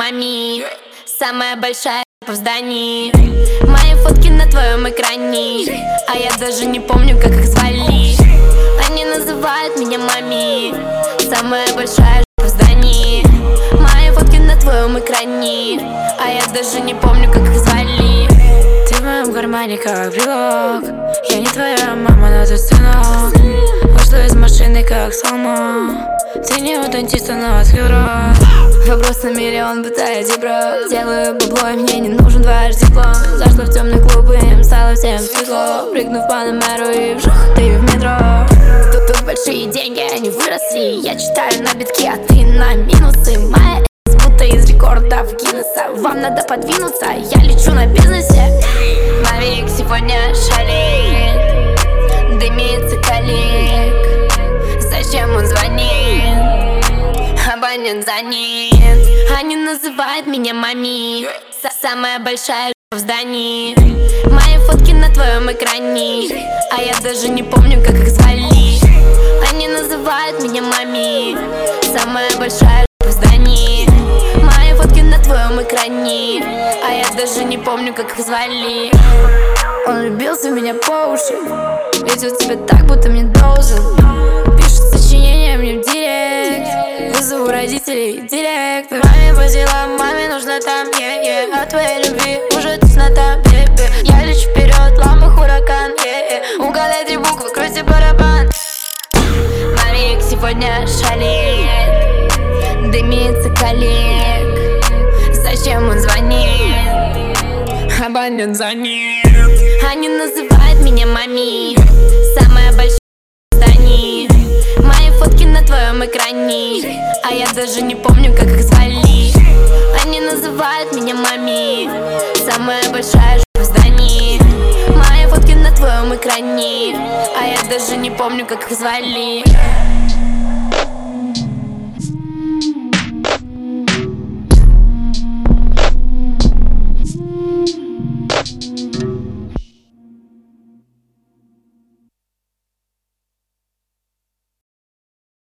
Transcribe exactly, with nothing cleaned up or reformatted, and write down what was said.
мами. Самая большая в здании. Мои фотки на твоем экране, а я даже не помню, как их звали. Они называют меня мами. Самая большая в здании. Мои фотки на твоем экране, а я даже не помню, как их звали. Ты в моем кармане как брелок. Я не твоя мама, но ты сынок. Вышла из машины как слома. Ты не у дантиста, но открыл рот. Вопрос на миллион, бытая дебра. Делаю бабло, и мне не нужен дважды диплом. Зашла в темный клуб, и им стало всем светло. Прыгнув по номеру и вжух, ты в метро. Тут, тут большие деньги, они выросли. Я читаю на битки, а ты на минусы. Моя эс будто из рекордов Гиннесса. Вам надо подвинуться, я лечу на бизнесе. Мавик сегодня шалит, дымится коллег. Зачем он звонит? Абонент занят. Они называют меня мами. Самая большая в здании. Мои фотки на твоем экране, а я даже не помню, как их звали. Они называют меня мами. Самая большая в здании. Мои фотки на твоем экране, а я даже не помню, как их звали. Он влюбился в меня по уши, ведет себя так, будто мне должен. Пишет сочинение мне в директ. Вызову родителей директ. Маме по делам, маме нужно там, е-е. От твоей любви уже теснота, бебе. Я лечу вперед, ламбо хуракан, е-е. Угадай три буквы, крути барабан. Мавик сегодня шалит, дымится коллег. Зачем он звонит? Абонент занят. Они называют меня мами. Самая большая в здании. Мои фотки на твоем экране, а я даже не помню, как их звали. Они называют меня мами. Самая большая в здании. Мои фотки на твоем экране, а я даже не помню, как их звали.